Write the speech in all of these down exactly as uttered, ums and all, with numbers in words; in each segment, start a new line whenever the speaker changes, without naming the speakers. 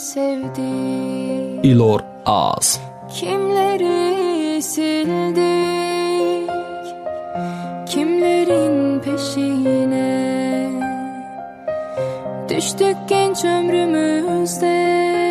sevdik,
İlor Ağız.
kimleri sildik, kimlerin peşine düştük genç ömrümüzde.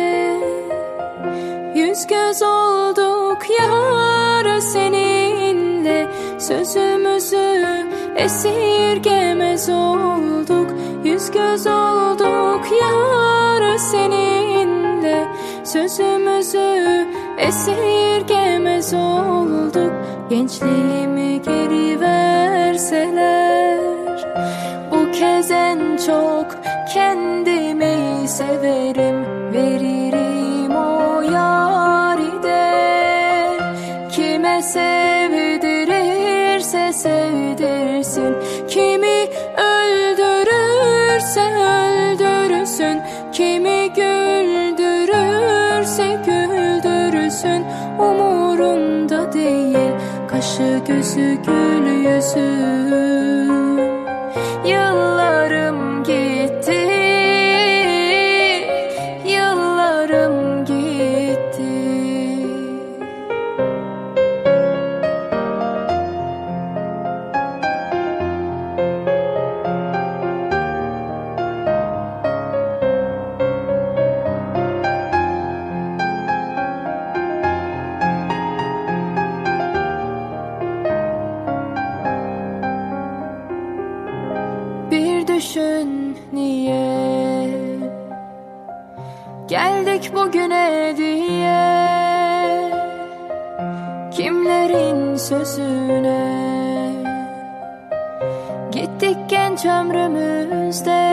Yüz göz olduk yar seninle, sözümüzü esirgemez olduk. Yüz göz olduk yar seninle, sözümüzü esirgemez olduk. Gençliğimi geri verseler, bu kez en çok kendimi severim. Veririm o yaride, kime sevdirirse sevdirsin, kimi öldürürse öldürsün, kimi güldürürse güldürsün. Umurumda değil kaşı gözü gül yüzü. Yıllarım gitti, yıllarım gitti. Bir düşün niye geldik bugüne diye, kimlerin sözüne gittik genç ömrümüzde.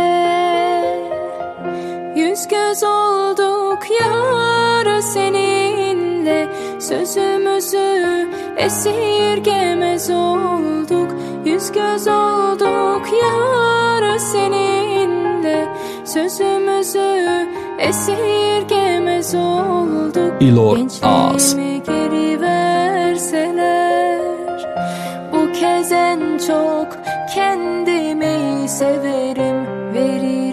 Yüz göz olduk yar seninle, sözümüzü esirgemez olduk. Yüz göz olduk yar seninle, sözümüzü esirgemez olduk.
İlor Ağız.
Gençliğimi geri verseler, bu kez en çok kendimi severim. Veririm